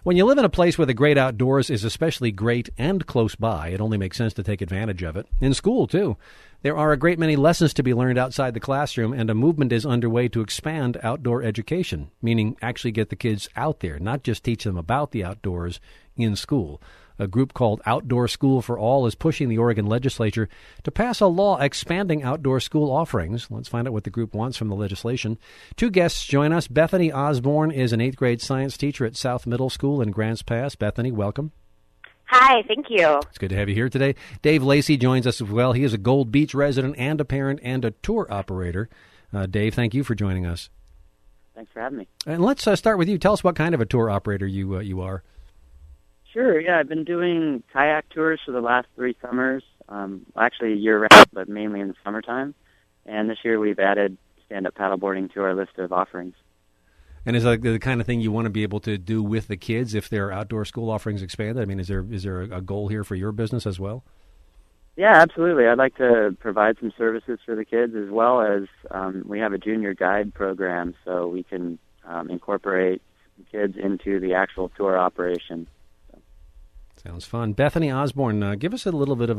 When you live in a place where the great outdoors is especially great and close by, it only makes sense to take advantage of it. In school, too. There are a great many lessons to be learned outside the classroom, and a movement is underway to expand outdoor education, meaning actually get the kids out there, not just teach them about the outdoors in school. A group called Outdoor School for All is pushing the Oregon legislature to pass a law expanding outdoor school offerings. Let's find out what the group wants from the legislation. Two guests join us. Bethany Osborne is an 8th grade science teacher at South Middle School in Grants Pass. Bethany, welcome. Hi, thank you. It's good to have you here today. Dave Lacey joins us as well. He is a Gold Beach resident and a parent and a tour operator. Dave, thank you for joining us. Thanks for having me. And let's start with you. Tell us what kind of a tour operator you are. Sure, yeah. I've been doing kayak tours for the last 3 summers, actually year-round, but mainly in the summertime. And this year we've added stand-up paddleboarding to our list of offerings. And is that the kind of thing you want to be able to do with the kids if their outdoor school offerings expanded? I mean, is there a goal here for your business as well? Yeah, absolutely. I'd like to provide some services for the kids as well as we have a junior guide program, so we can incorporate kids into the actual tour operation. Sounds fun. Bethany Osborne, give us a little bit of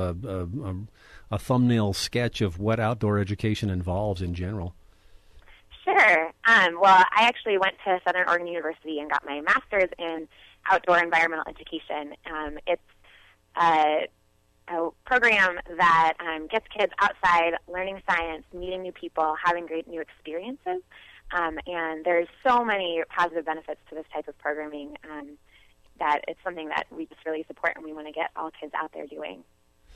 a thumbnail sketch of what outdoor education involves in general. Sure. Well, I actually went to Southern Oregon University and got my master's in outdoor environmental education. It's a program that gets kids outside, learning science, meeting new people, having great new experiences. And there's so many positive benefits to this type of programming that it's something that we just really support and we want to get all kids out there doing.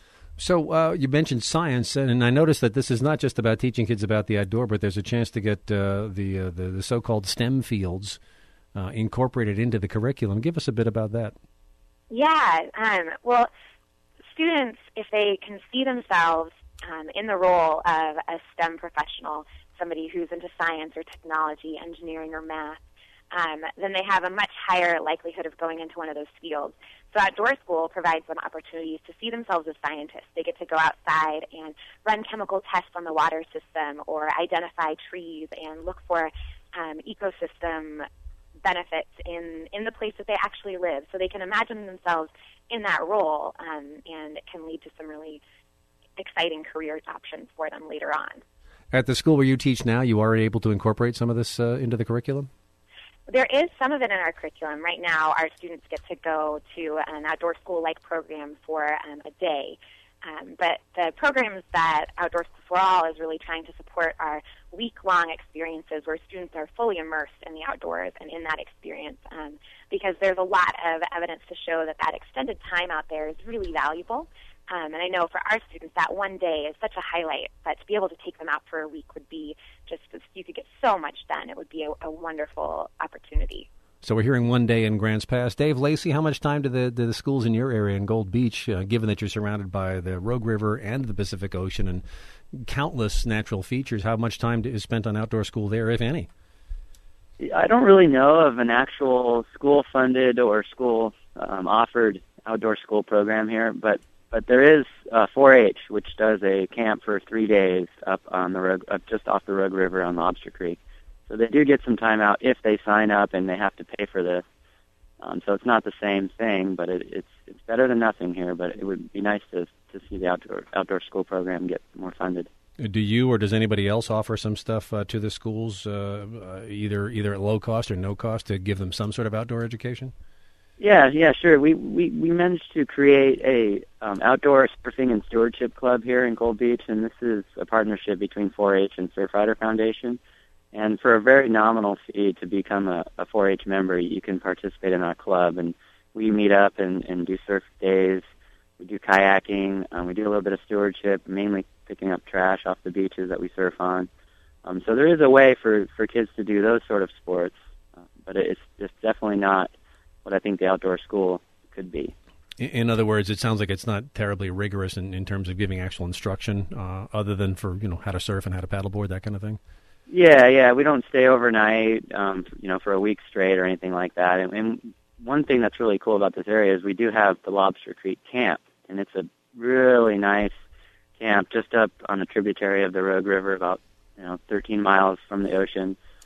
So you mentioned science, and I noticed that this is not just about teaching kids about the outdoor, but there's a chance to get the so-called STEM fields incorporated into the curriculum. Give us a bit about that. Yeah. Well, students, if they can see themselves in the role of a STEM professional, somebody who's into science or technology, engineering or math, then they have a much higher likelihood of going into one of those fields. So Outdoor School provides them opportunities to see themselves as scientists. They get to go outside and run chemical tests on the water system or identify trees and look for ecosystem benefits in the place that they actually live. So they can imagine themselves in that role, and it can lead to some really exciting career options for them later on. At the school where you teach now, you are able to incorporate some of this into the curriculum? There is some of it in our curriculum. Right now, our students get to go to an outdoor school-like program for a day. But the programs that Outdoor School for All is really trying to support are week-long experiences where students are fully immersed in the outdoors and in that experience, because there's a lot of evidence to show that extended time out there is really valuable. And I know for our students that one day is such a highlight, but to be able to take them out for a week would be just, you could get so much done. It would be a wonderful opportunity. So we're hearing one day in Grants Pass. Dave Lacey, how much time do the schools in your area in Gold Beach, given that you're surrounded by the Rogue River and the Pacific Ocean and countless natural features, how much time is spent on outdoor school there, if any? I don't really know of an actual school-funded or school-offered outdoor school program here, but there is 4-H, which does a camp for 3 days up on the Rogue, just off the Rogue River on Lobster Creek. So they do get some time out if they sign up, and they have to pay for this. So it's not the same thing, but it's better than nothing here. But it would be nice to see the outdoor school program get more funded. Do you or does anybody else offer some stuff to the schools, either at low cost or no cost, to give them some sort of outdoor education? Yeah, sure. We managed to create a outdoor surfing and stewardship club here in Gold Beach, and this is a partnership between 4-H and Surfrider Foundation. And for a very nominal fee to become a 4-H member, you can participate in our club. And we meet up and do surf days. We do kayaking. We do a little bit of stewardship, mainly picking up trash off the beaches that we surf on. So there is a way for kids to do those sort of sports, but it's definitely not what I think the outdoor school could be. In other words, it sounds like it's not terribly rigorous in terms of giving actual instruction, other than for how to surf and how to paddleboard, that kind of thing. Yeah, we don't stay overnight, for a week straight or anything like that. And one thing that's really cool about this area is we do have the Lobster Creek Camp, and it's a really nice camp just up on a tributary of the Rogue River, about 13 miles from the ocean.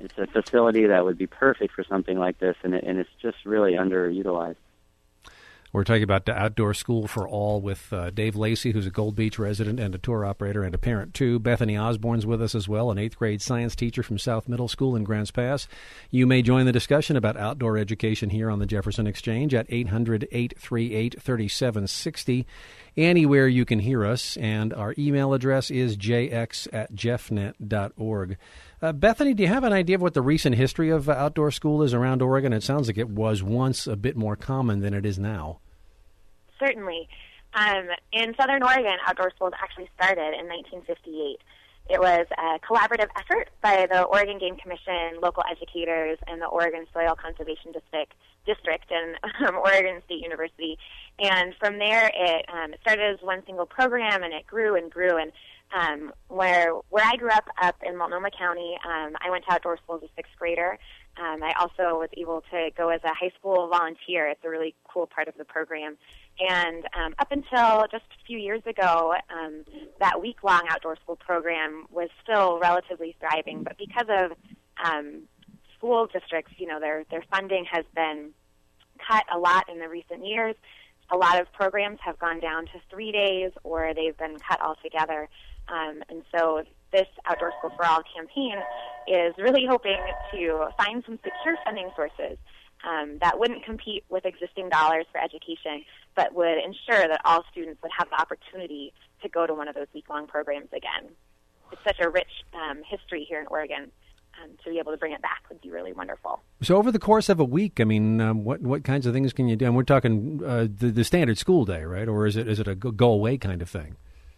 It's a facility that would be perfect for something like this, and it's just really underutilized. We're talking about the Outdoor School for All with Dave Lacey, who's a Gold Beach resident and a tour operator and a parent, too. Bethany Osborne's with us as well, an 8th grade science teacher from South Middle School in Grants Pass. You may join the discussion about outdoor education here on the Jefferson Exchange at 800-838-3760. Anywhere you can hear us, and our email address is jx@jeffnet.org. Bethany, do you have an idea of what the recent history of outdoor school is around Oregon? It sounds like it was once a bit more common than it is now. Certainly. In Southern Oregon, outdoor schools actually started in 1958. It was a collaborative effort by the Oregon Game Commission, local educators, and the Oregon Soil Conservation District and Oregon State University. And from there, it started as one single program, and it grew and grew. And where I grew up in Multnomah County, I went to outdoor school as a 6th grader. I also was able to go as a high school volunteer. It's a really cool part of the program. And up until just a few years ago, that week-long outdoor school program was still relatively thriving. But because of school districts, their funding has been cut a lot in the recent years. A lot of programs have gone down to 3 days, or they've been cut altogether. And so this Outdoor School for All campaign is really hoping to find some secure funding sources that wouldn't compete with existing dollars for education, but would ensure that all students would have the opportunity to go to one of those week-long programs again. It's such a rich history here in Oregon. To be able to bring it back would be really wonderful. So over the course of a week, I mean, what kinds of things can you do? And we're talking the standard school day, right? Or is it a go-away kind of thing?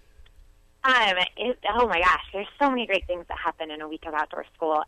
Oh my gosh, there's so many great things that happen in a week of outdoor school.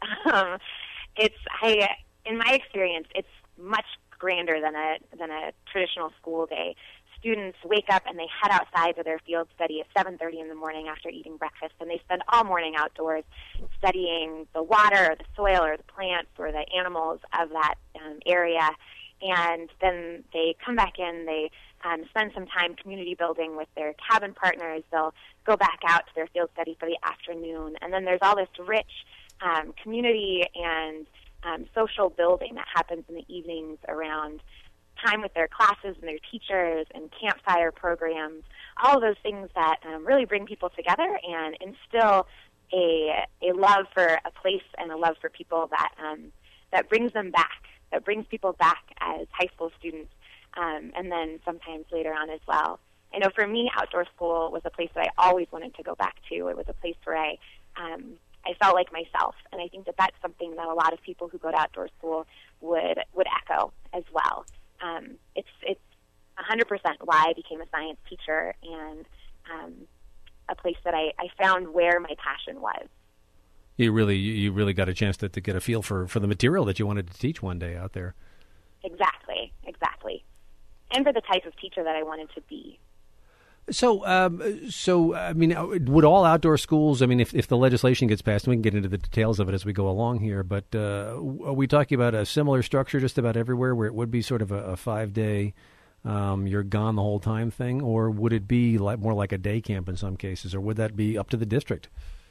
In my experience, it's much grander than a traditional school day. Students wake up and they head outside to their field study at 7:30 in the morning after eating breakfast, and they spend all morning outdoors studying the water or the soil or the plants or the animals of that area. And then they come back in, they spend some time community building with their cabin partners. They'll go back out to their field study for the afternoon. And then there's all this rich community and social building that happens in the evenings around time with their classes and their teachers and campfire programs, all of those things that really bring people together and instill a love for a place and a love for people that brings them back, that brings people back as high school students, and then sometimes later on as well. I know for me, outdoor school was a place that I always wanted to go back to. It was a place where I felt like myself, and I think that that's something that a lot of people who go to outdoor school would echo as well. It's 100% why I became a science teacher and a place that I found where my passion was. You really got a chance to get a feel for the material that you wanted to teach one day out there. Exactly. And for the type of teacher that I wanted to be. So I mean, would all outdoor schools, I mean, if the legislation gets passed, and we can get into the details of it as we go along here, but are we talking about a similar structure just about everywhere where it would be sort of a 5-day, you're gone the whole time thing, or would it be more like a day camp in some cases, or would that be up to the district?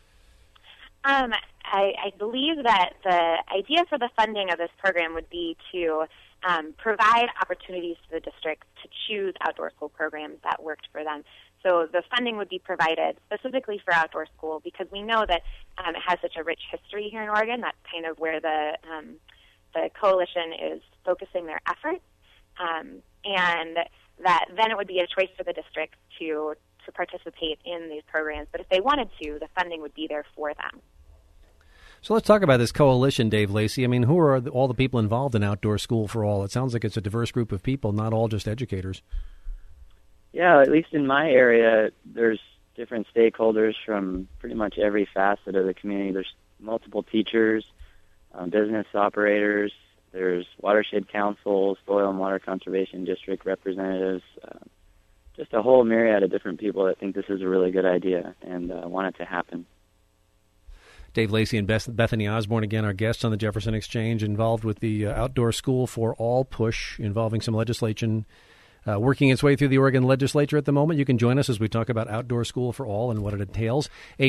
I believe that the idea for the funding of this program would be to provide opportunities to the districts to choose outdoor school programs that worked for them. So the funding would be provided specifically for outdoor school because we know that it has such a rich history here in Oregon. That's kind of where the coalition is focusing their efforts, and that then it would be a choice for the district to participate in these programs. But if they wanted to, the funding would be there for them. So let's talk about this coalition, Dave Lacey. I mean, who are all the people involved in Outdoor School for All? It sounds like it's a diverse group of people, not all just educators. Yeah, at least in my area, there's different stakeholders from pretty much every facet of the community. There's multiple teachers, business operators, there's watershed councils, soil and water conservation district representatives, just a whole myriad of different people that think this is a really good idea and want it to happen. Dave Lacey and Bethany Osborne, again, our guests on the Jefferson Exchange, involved with the Outdoor School for All push, involving some legislation working its way through the Oregon legislature at the moment. You can join us as we talk about Outdoor School for All and what it entails.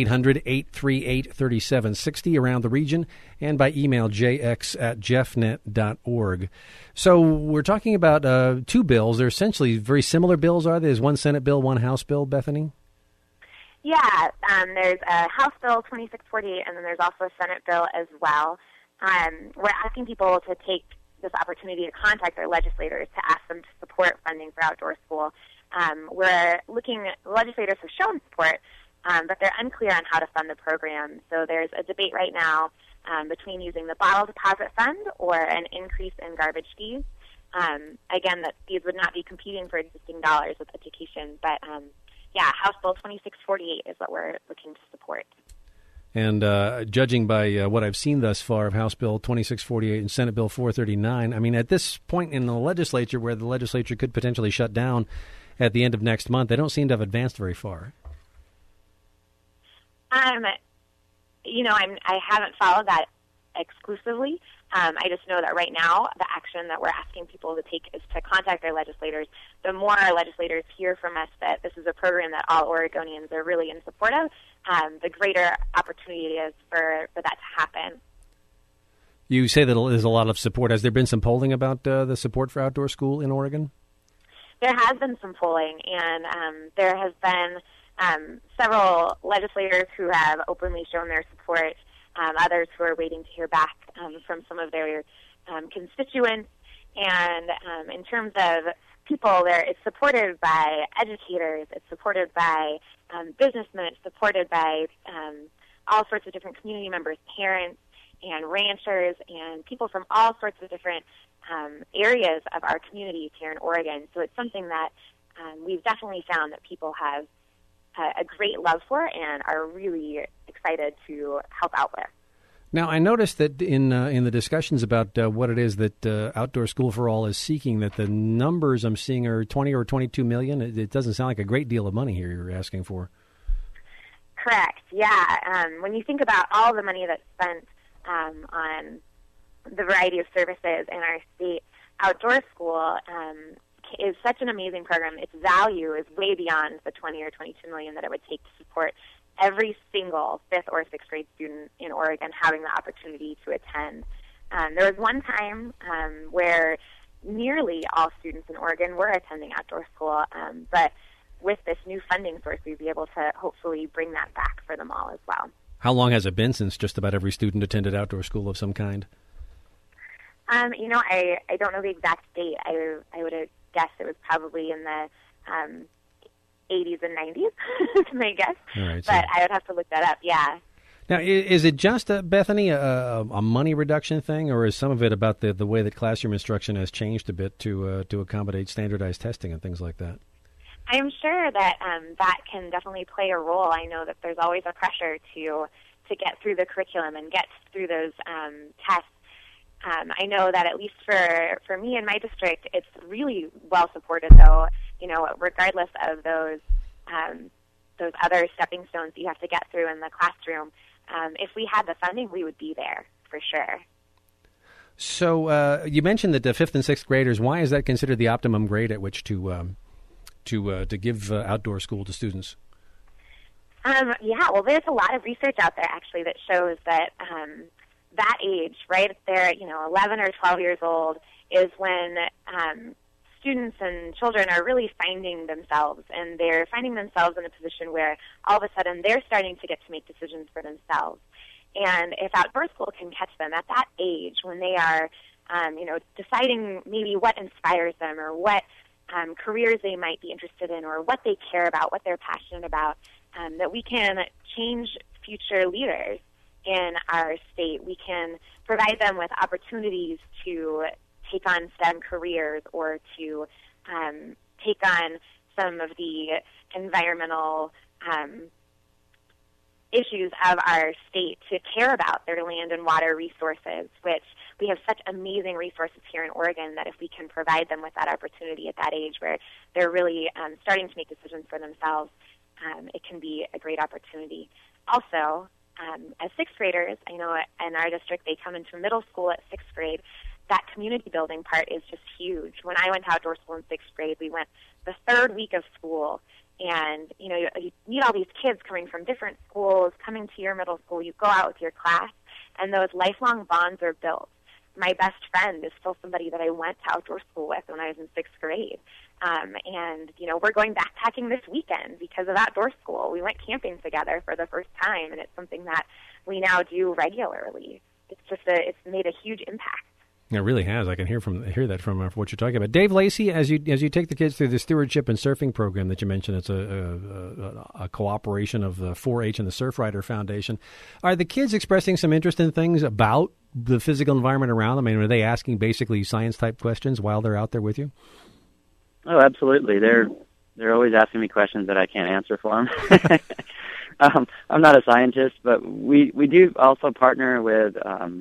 800-838-3760 around the region, and by email jx@jeffnet.org. So we're talking about two bills. They're essentially very similar bills, are they? There's one Senate bill, one House bill, Bethany? Yeah, there's a House Bill 2648, and then there's also a Senate bill as well. We're asking people to take this opportunity to contact their legislators to ask them to support funding for Outdoor School. Legislators have shown support, but they're unclear on how to fund the program. So there's a debate right now between using the bottle deposit fund or an increase in garbage fees. Again, that these would not be competing for existing dollars with education, but House Bill 2648 is what we're looking to support. And judging by what I've seen thus far of House Bill 2648 and Senate Bill 439, I mean, at this point in the legislature where the legislature could potentially shut down at the end of next month, they don't seem to have advanced very far. I haven't followed that exclusively. I just know that right now the action that we're asking people to take is to contact their legislators. The more our legislators hear from us that this is a program that all Oregonians are really in support of, the greater opportunity it is for that to happen. You say that there's a lot of support. Has there been some polling about the support for Outdoor School in Oregon? There has been some polling, and there has been several legislators who have openly shown their support, others who are waiting to hear back from some of their constituents. And in terms of people, it's supported by educators, it's supported by businessmen, it's supported by all sorts of different community members, parents and ranchers, and people from all sorts of different areas of our communities here in Oregon. So it's something that we've definitely found that people have a great love for and are really excited to help out with. Now, I noticed that in the discussions about what it is that Outdoor School for All is seeking, that the numbers I'm seeing are 20 or 22 million. It doesn't sound like a great deal of money here you're asking for. Correct, yeah. When you think about all the money that's spent on the variety of services in our state, Outdoor School is such an amazing program. Its value is way beyond the 20 or 22 million that it would take to support every single 5th or 6th grade student in Oregon having the opportunity to attend. There was one time where nearly all students in Oregon were attending Outdoor School, but with this new funding source, we'd be able to hopefully bring that back for them all as well. How long has it been since just about every student attended Outdoor School of some kind? I don't know the exact date. I would have guessed it was probably in the 80s and 90s, is my guess. Right, but I would have to look that up, yeah. Now, is it just, Bethany, a money reduction thing, or is some of it about the way that classroom instruction has changed a bit to accommodate standardized testing and things like that? I am sure that that can definitely play a role. I know that there's always a pressure to get through the curriculum and get through those tests. I know that at least for me in my district, it's really well supported, though. Regardless of those other stepping stones that you have to get through in the classroom, if we had the funding, we would be there for sure. So you mentioned that the 5th and 6th graders. Why is that considered the optimum grade at which to give Outdoor School to students? Well, there's a lot of research out there actually that shows that that age, right there, 11 or 12 years old, is when students and children are really finding themselves, and they're finding themselves in a position where all of a sudden they're starting to get to make decisions for themselves. And if Outdoor School can catch them at that age when they are, deciding maybe what inspires them or what careers they might be interested in or what they care about, what they're passionate about, that we can change future leaders in our state. We can provide them with opportunities to take on STEM careers or to take on some of the environmental issues of our state, to care about their land and water resources, which we have such amazing resources here in Oregon that if we can provide them with that opportunity at that age where they're really starting to make decisions for themselves, it can be a great opportunity. Also, as 6th graders, I know in our district they come into middle school at 6th grade. that community building part is just huge. When I went to outdoor school in 6th grade, we went the 3rd week of school, and you meet all these kids coming from different schools, coming to your middle school. You go out with your class, and those lifelong bonds are built. My best friend is still somebody that I went to outdoor school with when I was in 6th grade. And we're going backpacking this weekend because of outdoor school. We went camping together for the first time, and it's something that we now do regularly. It's made a huge impact. It really has. I can hear that from what you're talking about. Dave Lacey, as you take the kids through the stewardship and surfing program that you mentioned, it's a cooperation of the 4-H and the Surfrider Foundation. Are the kids expressing some interest in things about the physical environment around them? I mean, are they asking basically science type questions while they're out there with you? Oh, absolutely. They're always asking me questions that I can't answer for them. I'm not a scientist, but we do also partner with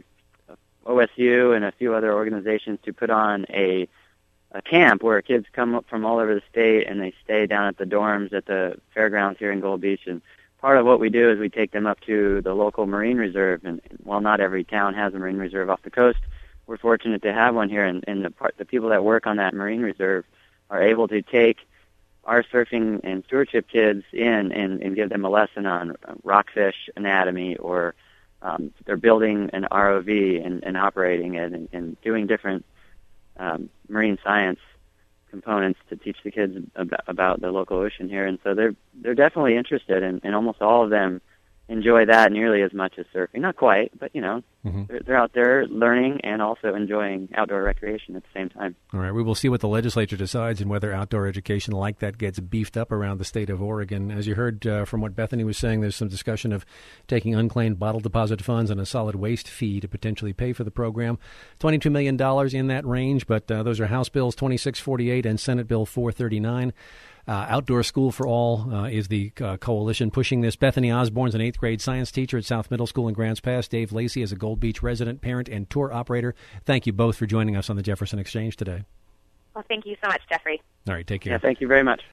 OSU and a few other organizations to put on a camp where kids come up from all over the state and they stay down at the dorms at the fairgrounds here in Gold Beach. And part of what we do is we take them up to the local marine reserve. And while not every town has a marine reserve off the coast, we're fortunate to have one here. And the people that work on that marine reserve are able to take our surfing and stewardship kids in and give them a lesson on rockfish anatomy, or they're building an ROV and operating it and doing different marine science components to teach the kids about the local ocean here. And so they're definitely interested, and almost all of them enjoy that nearly as much as surfing. Not quite, but they're out there learning and also enjoying outdoor recreation at the same time. All right, we will see what the legislature decides and whether outdoor education like that gets beefed up around the state of Oregon. As you heard from what Bethany was saying, there's some discussion of taking unclaimed bottle deposit funds and a solid waste fee to potentially pay for the program. $22 million in that range, but those are House Bills 2648 and Senate Bill 439. Outdoor School for All is the coalition pushing this. Bethany Osborne's an 8th grade science teacher at South Middle School in Grants Pass. Dave Lacey is a Gold Beach resident, parent, and tour operator. Thank you both for joining us on the Jefferson Exchange today. Well, thank you so much, Jeffrey. All right, take care. Yeah, thank you very much.